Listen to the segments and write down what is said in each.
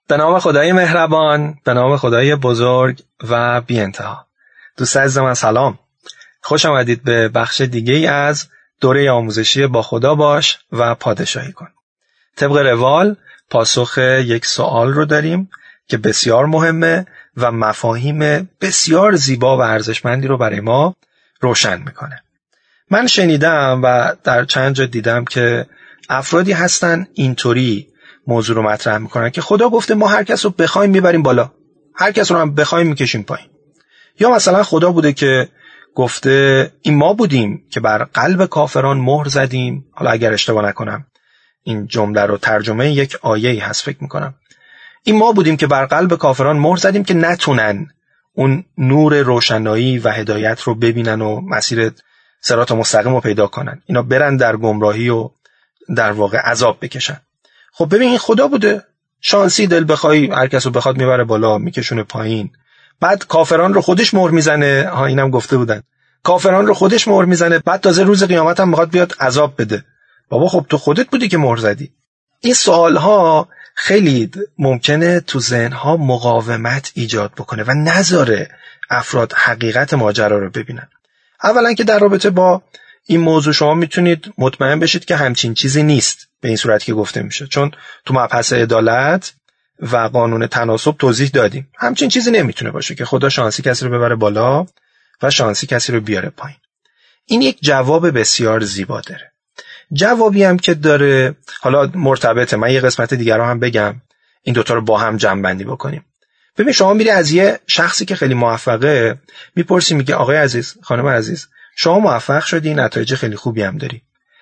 به نام خدای مهربان، به نام خدای بزرگ و بی انتها. دوست عزیز من سلام. خوش آمدید به بخش دیگه ای از دوره آموزشی با خدا باش و پادشاهی کن. طبق روال پاسخ یک سوال رو داریم که بسیار مهمه و مفاهیم بسیار زیبا و ارزشمندی رو برای ما روشن میکنه. من شنیدم و در چند جا دیدم که افرادی هستن اینطوری موضوع رو مطرح میکنن که خدا گفته ما هر کس رو بخوایم میبریم بالا، هر کس رو هم بخوایم میکشیم پایین. یا مثلا خدا بوده که گفته این ما بودیم که بر قلب کافران مهر زدیم. حالا اگر اشتباه نکنم این جمله رو ترجمه یک آیه‌ای هست فکر میکنم. این ما بودیم که بر قلب کافران مهر زدیم که نتونن اون نور روشنایی و هدایت رو ببینن و مسیر صراط مستقیم رو پیدا کنن. اینا برن در گمراهی و در واقع عذاب بکشن. خب ببین این خدا بوده، شانسی دل بخوای هر کس رو بخواد میبره بالا میکشونه پایین. بعد کافران رو خودش مهر میزنه. اینم گفته بودن کافران رو خودش مهر میزنه، بعد تازه روز قیامت هم میخواد بیاد عذاب بده. بابا خب تو خودت بودی که مهر زدی. این سوالها خیلی ممکنه تو ذهنها مقاومت ایجاد بکنه و نذاره افراد حقیقت ماجرا رو ببینن. اولا که در رابطه با این موضوع شما میتونید مطمئن بشید که همچین چیزی نیست به این صورت که گفته میشه، چون تو مبحث عدالت و قانون تناسب توضیح دادیم همچین چیزی نمیتونه باشه که خدا شانسی کسی رو ببره بالا و شانسی کسی رو بیاره پایین. این یک جواب بسیار زیبا داره. جوابی هم که داره، حالا مرتبطه، من یه قسمت دیگر رو هم بگم این دوتا رو با هم جمع بندی بکنیم. ببین شما میری از یه شخصی که خیلی موفقه میپرسی، میگه آقای عزیز، خانم عزیز، شما موفق شدی، نتایج خیلی خوبی هم داری،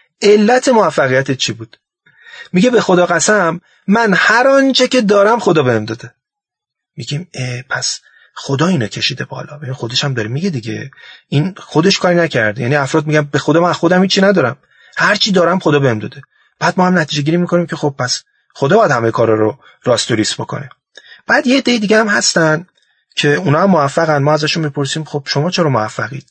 علت موفقیتت چی بود؟ میگه به خدا قسم من هر آنچه که دارم خدا بهم داده. میگیم پس خدا اینو کشیده بالا. ببین خودش هم داره میگه دیگه، این خودش کاری نکرده. یعنی افراد میگن به خدا من خودم هیچی ندارم، هر چی دارم خدا بهم داده. بعد ما هم نتیجه گیری میکنیم که خب پس خدا باید همه کارا رو راست و ریس بکنه. بعد یه عده دیگه هم هستن که اونا هم موفقن، ما ازشون میپرسیم خب شما چرا موفقید؟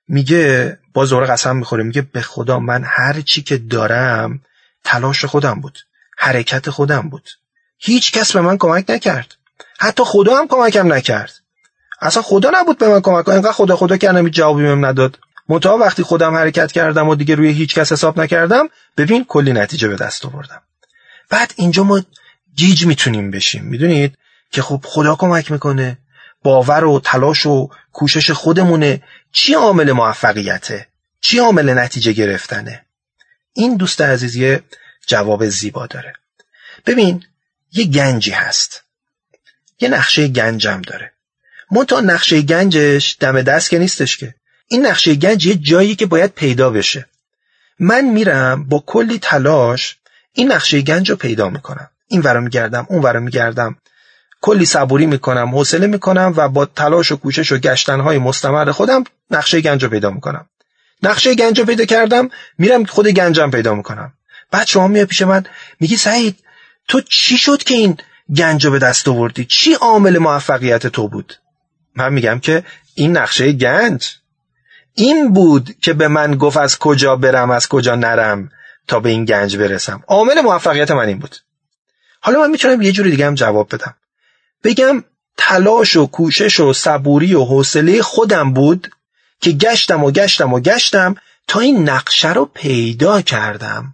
میگه باز دوره قسم میخوره، میگه به خدا من هر چی که دارم تلاش خودم بود، حرکت خودم بود، هیچ کس به من کمک نکرد، حتی خدا هم کمکم نکرد. اصلا خدا نبود به من کمک کنه، اینقدر خدا کردم هیچ جوابی بهم نداد. منتها وقتی خودم حرکت کردم و دیگه روی هیچ کس حساب نکردم، ببین کلی نتیجه به دست آوردم. بعد اینجا ما گیج میتونیم بشیم، میدونید که خب خدا کمک میکنه، باور و تلاش و کوشش خودمونه. چی عامل موفقیته؟ چی عامل نتیجه گرفتنه؟ این دوست عزیز یه جواب زیبا داره. ببین یه گنجی هست، یه نقشه گنجم داره. منتها نقشه گنجش دم دست که نیستش که. این نقشه گنج یه جایی که باید پیدا بشه. من میرم با کلی تلاش این نقشه گنج رو پیدا میکنم، این ورا میگردم اون ورا میگردم، کلی صبوری میکنم، حوصله میکنم و با تلاش و کوشش و گشتنهای مستمر خودم نقشه گنج رو پیدا میکنم. نقشه گنج رو پیدا کردم، میرم خود گنجم پیدا میکنم. بعد شما میای پیش من میگی سعید تو چی شد که این گنج رو به دست آوردی؟ چی عامل موفقیت تو بود؟ من میگم که این نقشه گنج این بود که به من گفت از کجا برم از کجا نرم تا به این گنج برسم. عامل موفقیت من این بود. حالا من میتونم یه جوری دیگه هم جواب بدم، بگم تلاش و کوشش و صبوری و حوصله خودم بود که گشتم تا این نقشه رو پیدا کردم.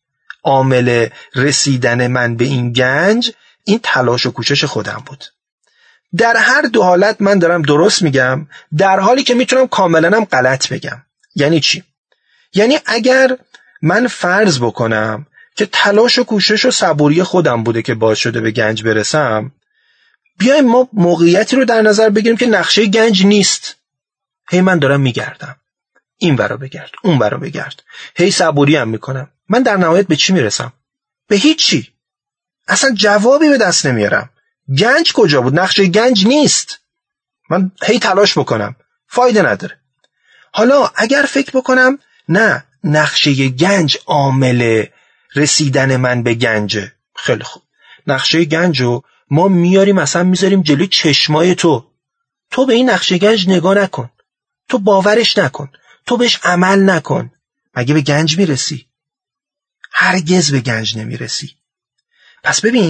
عامل رسیدن من به این گنج این تلاش و کوشش خودم بود. در هر دو حالت من دارم درست میگم، در حالی که میتونم کاملا هم غلط بگم. یعنی چی؟ یعنی اگر من فرض بکنم که تلاش و کوشش و صبوری خودم بوده که باعث شده به گنج برسم، بیایم ما موقعیتی رو در نظر بگیریم که نقشه گنج نیست. هی من دارم میگردم، این ورا بگرد اون ورا بگرد، هی صبوری هم میکنم. من در نهایت به چی میرسم؟ به هیچی. اصلا جوابی به دست نمیارم. گنج کجا بود؟ نقشه گنج نیست. من هی تلاش بکنم، فایده نداره. حالا اگر فکر بکنم نه، نقشه گنج عامل رسیدن من به گنجه، خیلی خوب. نقشه گنجو ما میاریم اصلا میذاریم جلوی چشمای تو به این نقشه گنج نگاه نکن، تو باورش نکن، تو بهش عمل نکن. مگه به گنج میرسی؟ هرگز به گنج نمیرسی. پس ببین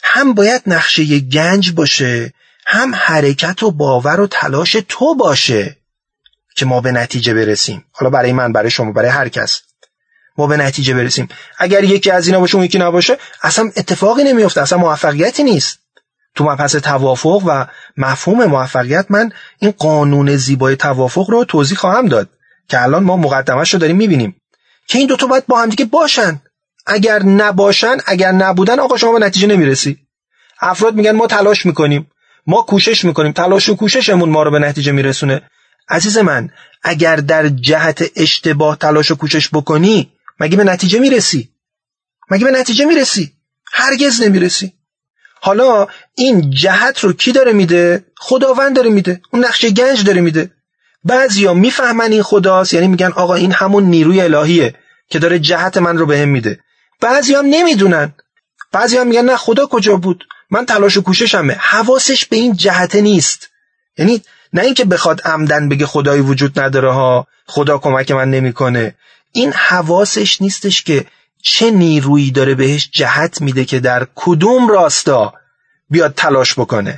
هم باید نقشه گنج باشه، هم حرکت و باور و تلاش تو باشه که ما به نتیجه برسیم. حالا برای من، برای شما، برای هر کس ما به نتیجه برسیم. اگر یکی از اینا باشه اون یکی نباشه، اصلا اتفاقی نمیفته، اصلا موفقیتی نیست. تو مبحث توافق و مفهوم موفقیت من این قانون زیبای توافق رو توضیح خواهم داد که الان ما مقدمه‌اش رو داریم میبینیم که این دوتا باید با هم دیگه باشن. اگر نباشن، اگر نبودن، آقا شما به نتیجه نمیرسی. افراد میگن ما تلاش میکنیم، ما کوشش میکنیم، تلاش و کوششمون ما رو به نتیجه میرسونه. عزیز من، اگر در جهت اشتباه تلاش و کوشش بکنی، مگه به نتیجه میرسی؟ مگه به نتیجه میرسی؟ هرگز نمیرسی. حالا این جهت رو کی داره میده؟ خداوند داره میده. اون نقشه گنج داره میده. بعضیا میفهمن این خداست، یعنی میگن آقا این همون نیروی الهیه که داره جهت من رو بهم میده. بعضیا هم نمیدونن. بعضیا هم میگن نه خدا کجا بود؟ من تلاش و کوششمه. حواسش به این جهت نیست. یعنی نه اینکه بخواد عمدن بگه خدایی وجود نداره ها، خدا کمک من نمیکنه. این حواسش نیستش که چه نیرویی داره بهش جهت میده که در کدوم راستا بیاد تلاش بکنه.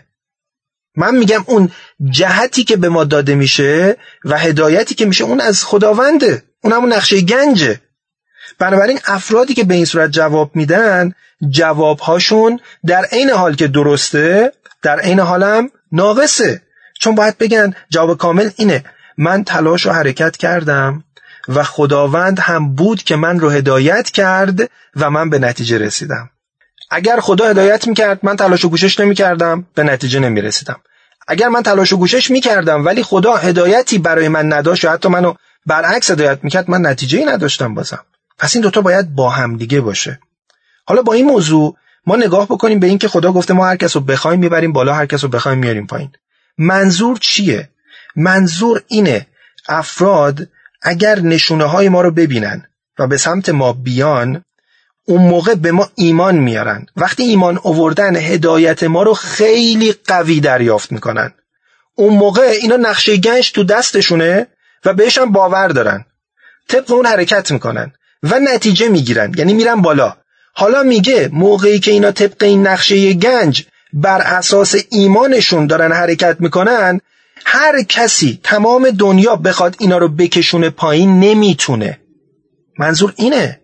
من میگم اون جهتی که به ما داده میشه و هدایتی که میشه اون از خداونده، اون همون نقشه گنجه. بنابراین افرادی که به این صورت جواب میدن، جوابهاشون در عین حال که درسته، در عین حال هم ناقصه. چون باید بگن جواب کامل اینه: من تلاش و حرکت کردم و خداوند هم بود که من رو هدایت کرد و من به نتیجه رسیدم. اگر خدا هدایت میکرد، من تلاش و کوشش نمیکردم، به نتیجه نمیرسیدم. اگر من تلاش و کوشش میکردم ولی خدا هدایتی برای من نداشت یا حتی منو برعکس هدایت میکرد، من نتیجه‌ای نداشتم بازم. پس این دوتا باید با هم دیگه باشه. حالا با این موضوع ما نگاه بکنیم به این که خدا گفته ما هر کس رو بخوایم میبریم بالا، هر کس رو بخوایم میاریم پایین. منظور چیه؟ منظور اینه افراد اگر نشونه های ما رو ببینن و به سمت ما بیان، اون موقع به ما ایمان میارن. وقتی ایمان آوردن، هدایت ما رو خیلی قوی دریافت میکنن. اون موقع اینا نقشه گنج تو دستشونه و بهش هم باور دارن، طبق اون حرکت میکنن و نتیجه میگیرن، یعنی میرن بالا. حالا میگه موقعی که اینا طبق این نقشه گنج بر اساس ایمانشون دارن حرکت میکنن، هر کسی تمام دنیا بخواد اینا رو بکشونه پایین نمیتونه. منظور اینه.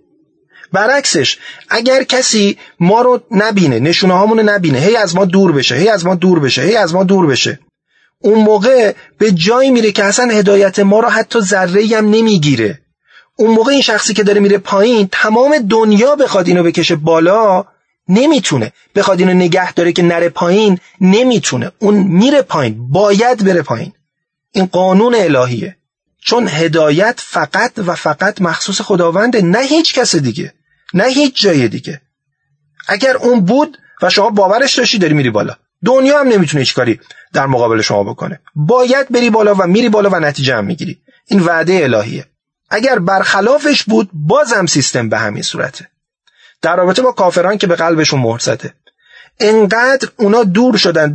برعکسش اگر کسی ما رو نبینه، نشونه هامون رو نبینه، هی از ما دور بشه، هی از ما دور بشه، هی از ما دور بشه، اون موقع به جایی میره که اصلا هدایت ما رو حتی ذره‌ای هم نمیگیره. اون موقع این شخصی که داره میره پایین، تمام دنیا بخواد اینو بکشه بالا نمیتونه، بخواد اینو نگه داره که نره پایین نمیتونه. اون میره پایین، باید بره پایین. این قانون الهیه. چون هدایت فقط و فقط مخصوص خداونده، نه هیچ کس دیگه، نه هیچ جای دیگه. اگر اون بود و شما باورش داشتی، داری میری بالا، دنیا هم نمیتونه هیچ کاری در مقابل شما بکنه. باید بری بالا و میری بالا و نتیجه هم میگیری. این وعده الهیه. اگر برخلافش بود، بازم سیستم به همین صورته. در رابطه با کافران که به قلبشون مهر زده، انقدر اونا دور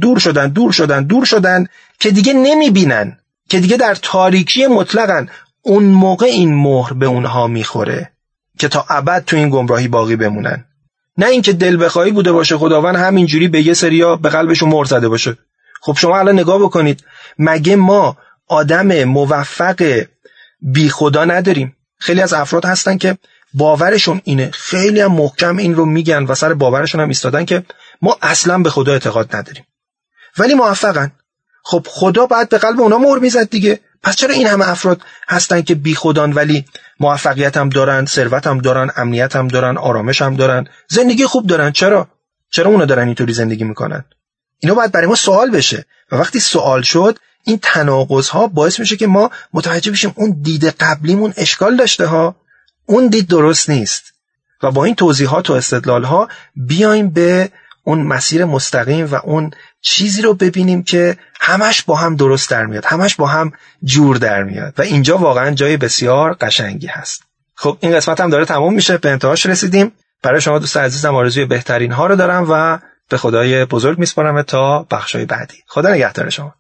شدن که دیگه نمیبینن، که دیگه در تاریکی مطلقن. اون موقع این مهر به اونها میخوره که تا ابد تو این گمراهی باقی بمونن. نه اینکه دل بخواهی بوده باشه خداوند همینجوری به یه سریا به قلبشون مهر زده باشه. خب شما الان نگاه بکنید، مگه ما آدم موفق بی خدا نداریم؟ خیلی از افراد هستن که باورشون اینه، خیلی هم محکم این رو میگن و سر باورشون هم ایستادن که ما اصلا به خدا اعتقاد نداریم، ولی موفقن. خب خدا باید به قلب اونا مهر میزد دیگه. پس چرا این همه افراد هستن که بی خدان ولی موفقیت هم دارن، ثروت هم دارن، امنیت هم دارن، آرامش هم دارن، زندگی خوب دارن؟ چرا اونا دارن اینطوری زندگی میکنن؟ اینا باید برای ما سوال بشه. و وقتی سوال شد، این تناقض ها باعث میشه که ما متوجه بشیم اون دید قبلیمون اشکال داشته ها، اون دید درست نیست. و با این توضیحات و استدلال ها بیایم به اون مسیر مستقیم و اون چیزی رو ببینیم که همش با هم درست در میاد، همش با هم جور در میاد و اینجا واقعا جای بسیار قشنگی هست. خب این قسمت هم داره تموم میشه، به انتهاش رسیدیم. برای شما دوست عزیزم آرزوی بهترین ها رو دارم و به خدای بزرگ میسپارم تا بخشای بعدی. خدا نگهدار شما.